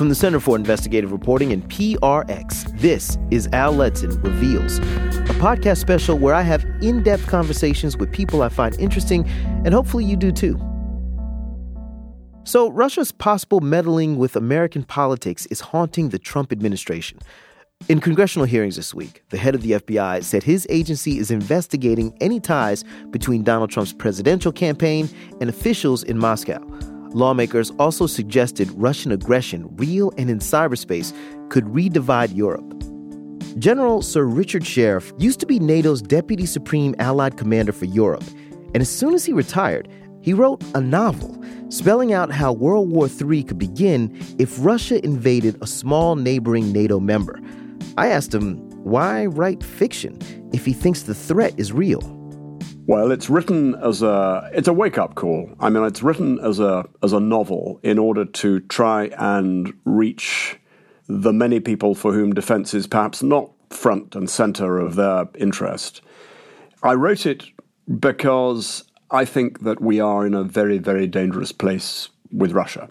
From the Center for Investigative Reporting and PRX, this is Al Letson Reveals, a podcast special where I have in-depth conversations with people I find interesting, and hopefully you do too. So Russia's possible meddling with American politics is haunting the Trump administration. In congressional hearings this week, the head of the FBI said his agency is investigating any ties between Donald Trump's presidential campaign and officials in Moscow. Lawmakers also suggested Russian aggression, real and in cyberspace, could redivide Europe. General Sir Richard Sheriff used to be NATO's Deputy Supreme Allied Commander for Europe, and as soon as he retired, he wrote a novel spelling out how World War III could begin if Russia invaded a small neighboring NATO member. I asked him, why write fiction if he thinks the threat is real? Well, it's written as it's a wake-up call. I mean, it's written as a novel in order to try and reach the many people for whom defense is perhaps not front and center of their interest. I wrote it because I think that we are in a very, very dangerous place with Russia.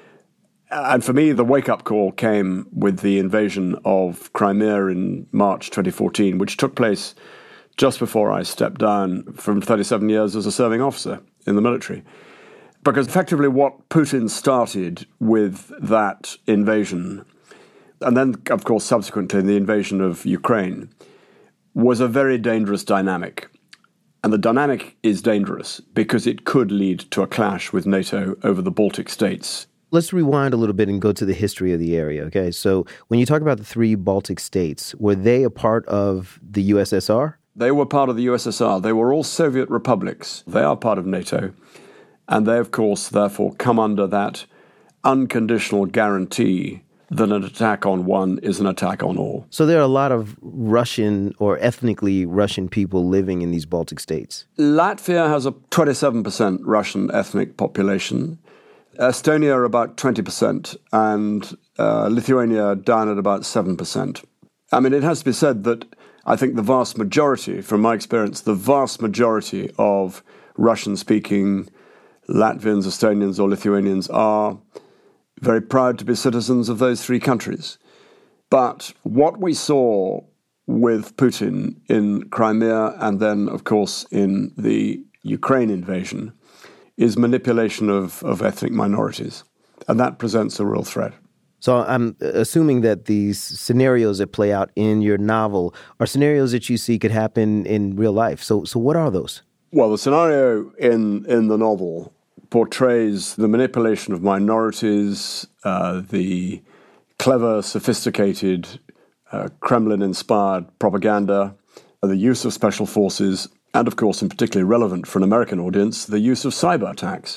And for me, the wake-up call came with the invasion of Crimea in March 2014, which took place just before I stepped down from 37 years as a serving officer in the military. Because effectively what Putin started with that invasion, and then, of course, subsequently the invasion of Ukraine, was a very dangerous dynamic. And the dynamic is dangerous because it could lead to a clash with NATO over the Baltic states. Let's rewind a little bit and go to the history of the area, okay? So when you talk about the three Baltic states, were they a part of the USSR? They were part of the USSR. They were all Soviet republics. They are part of NATO. And they, of course, therefore come under that unconditional guarantee that an attack on one is an attack on all. So there are a lot of Russian or ethnically Russian people living in these Baltic states. Latvia has a 27% Russian ethnic population. Estonia about 20%, and Lithuania down at about 7%. I mean, it has to be said that I think the vast majority, from my experience, the vast majority of Russian-speaking Latvians, Estonians, or Lithuanians are very proud to be citizens of those three countries. But what we saw with Putin in Crimea and then, of course, in the Ukraine invasion is manipulation of ethnic minorities. And that presents a real threat. So I'm assuming that these scenarios that play out in your novel are scenarios that you see could happen in real life. So what are those? Well, the scenario in the novel portrays the manipulation of minorities, the clever, sophisticated, Kremlin-inspired propaganda, the use of special forces, and, of course, and particularly relevant for an American audience, the use of cyber attacks,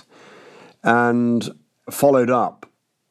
and followed up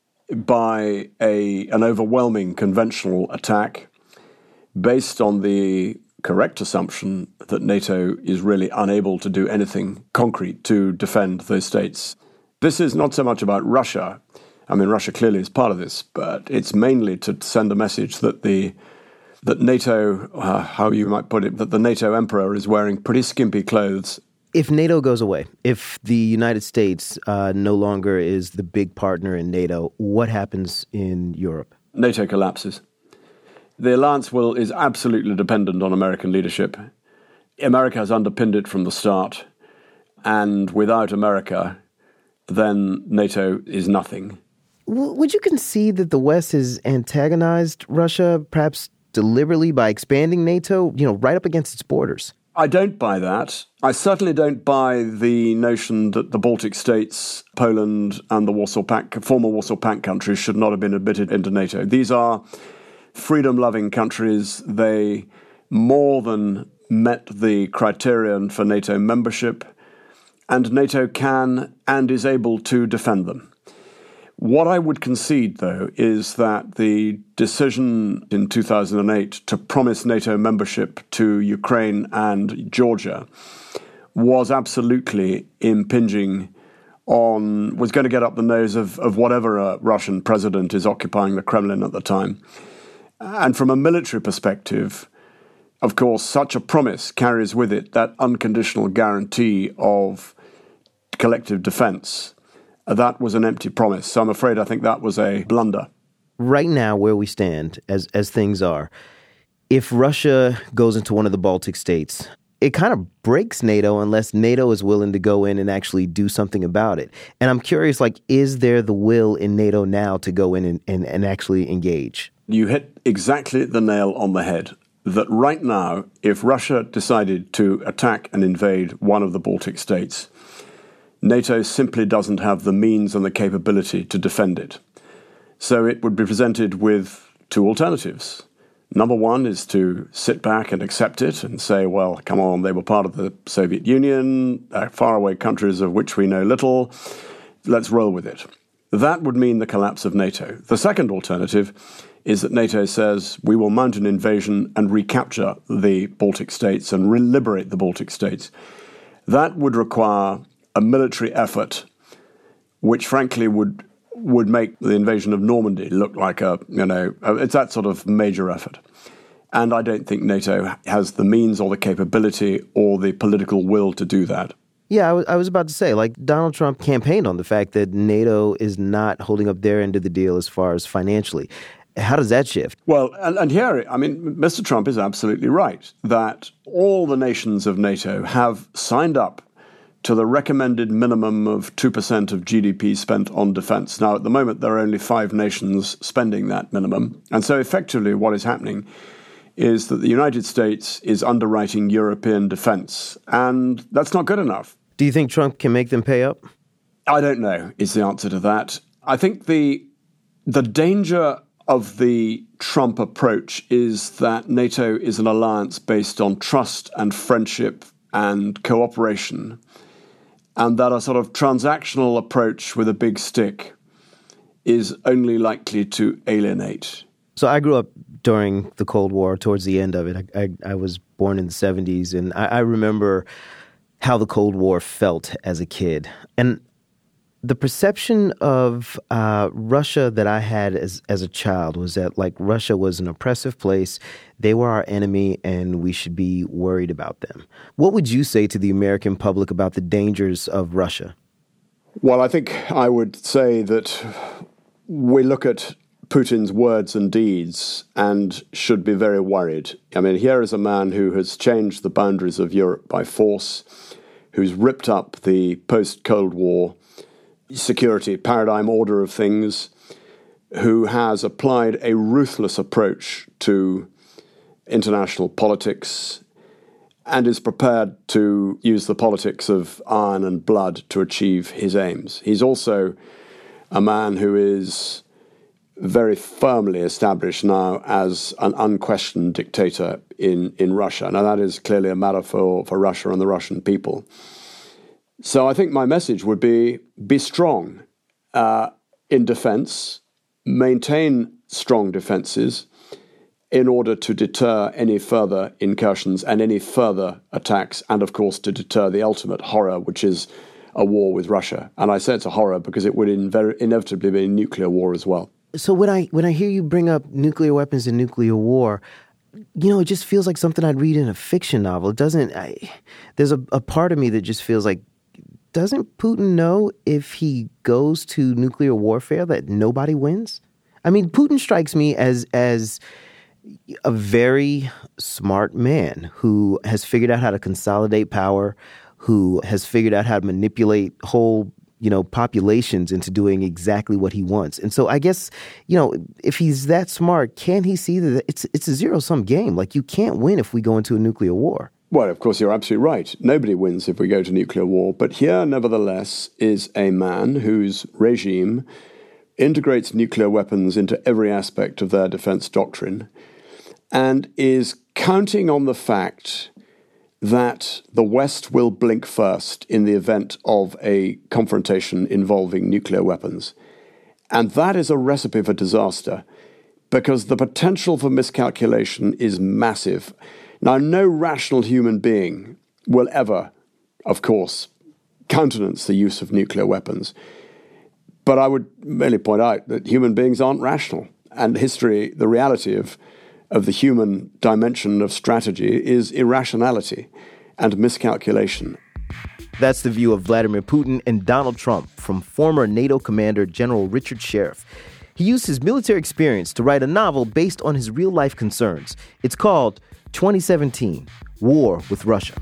by an overwhelming conventional attack based on the correct assumption that NATO is really unable to do anything concrete to defend those states. This is not so much about Russia. I mean, Russia clearly is part of this, but it's mainly to send a message that that NATO, how you might put it, that the NATO emperor is wearing pretty skimpy clothes. If NATO goes away, if the United States no longer is the big partner in NATO, what happens in Europe? NATO collapses. The alliance is absolutely dependent on American leadership. America has underpinned it from the start, and without America, then NATO is nothing. Would you concede that the West has antagonized Russia, perhaps deliberately by expanding NATO, right up against its borders? I don't buy that. I certainly don't buy the notion that the Baltic states, Poland, and the former Warsaw Pact countries should not have been admitted into NATO. These are freedom-loving countries. They more than met the criterion for NATO membership, and NATO can and is able to defend them. What I would concede, though, is that the decision in 2008 to promise NATO membership to Ukraine and Georgia was absolutely impinging was going to get up the nose of whatever Russian president is occupying the Kremlin at the time. And from a military perspective, of course, such a promise carries with it that unconditional guarantee of collective defense. That was an empty promise. So I think that was a blunder. right now, where we stand as things are, if Russia goes into one of the Baltic states, it kind of breaks NATO unless NATO is willing to go in and actually do something about it. And I'm curious, is there the will in NATO now to go in and actually engage? You hit exactly the nail on the head. That right now, if Russia decided to attack and invade one of the Baltic states, NATO simply doesn't have the means and the capability to defend it. So it would be presented with two alternatives. Number one is to sit back and accept it and say, well, come on, they were part of the Soviet Union, faraway countries of which we know little. Let's roll with it. That would mean the collapse of NATO. The second alternative is that NATO says we will mount an invasion and recapture the Baltic states and liberate the Baltic states. That would require a military effort, which frankly would make the invasion of Normandy look like it's that sort of major effort. And I don't think NATO has the means or the capability or the political will to do that. Yeah, I was about to say, Donald Trump campaigned on the fact that NATO is not holding up their end of the deal as far as financially. How does that shift? Well, and here, Mr. Trump is absolutely right that all the nations of NATO have signed up to the recommended minimum of 2% of GDP spent on defense. Now, at the moment, there are only 5 nations spending that minimum. And so effectively what is happening is that the United States is underwriting European defense. And that's not good enough. Do you think Trump can make them pay up? I don't know, is the answer to that. I think the danger of the Trump approach is that NATO is an alliance based on trust and friendship and cooperation, and that a sort of transactional approach with a big stick is only likely to alienate. So I grew up during the Cold War, towards the end of it. I was born in the 70s, and I remember how the Cold War felt as a kid. And the perception of Russia that I had as a child was that Russia was an oppressive place. They were our enemy and we should be worried about them. What would you say to the American public about the dangers of Russia? Well, I think I would say that we look at Putin's words and deeds and should be very worried. Here is a man who has changed the boundaries of Europe by force, who's ripped up the post-Cold War security paradigm order of things, who has applied a ruthless approach to international politics and is prepared to use the politics of iron and blood to achieve his aims. He's also a man who is very firmly established now as an unquestioned dictator in Russia. Now, that is clearly a matter for Russia and the Russian people. So I think my message would be strong in defense, maintain strong defenses in order to deter any further incursions and any further attacks, and of course to deter the ultimate horror, which is a war with Russia. And I say it's a horror because it would inevitably be a nuclear war as well. So when I hear you bring up nuclear weapons and nuclear war, it just feels like something I'd read in a fiction novel. It doesn't. There's a part of me that just feels like, doesn't Putin know if he goes to nuclear warfare that nobody wins? Putin strikes me as a very smart man who has figured out how to consolidate power, who has figured out how to manipulate whole populations into doing exactly what he wants. And so I guess, if he's that smart, can't he see that it's a zero-sum game? You can't win if we go into a nuclear war. Well, of course, you're absolutely right. Nobody wins if we go to nuclear war. But here, nevertheless, is a man whose regime integrates nuclear weapons into every aspect of their defense doctrine and is counting on the fact that the West will blink first in the event of a confrontation involving nuclear weapons. And that is a recipe for disaster because the potential for miscalculation is massive. Now, no rational human being will ever, of course, countenance the use of nuclear weapons. But I would merely point out that human beings aren't rational. And history, the reality of the human dimension of strategy is irrationality and miscalculation. That's the view of Vladimir Putin and Donald Trump from former NATO commander General Richard Sheriff. He used his military experience to write a novel based on his real-life concerns. It's called 2017, War with Russia.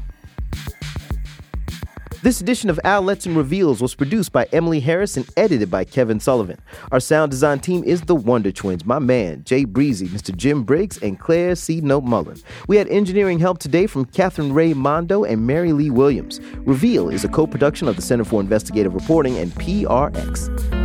This edition of Al Letson Reveals was produced by Emily Harris and edited by Kevin Sullivan. Our sound design team is the Wonder Twins, my man, Jay Breezy, Mr. Jim Briggs, and Claire C. Note Mullen. We had engineering help today from Catherine Ray Mondo and Mary Lee Williams. Reveal is a co-production of the Center for Investigative Reporting and PRX.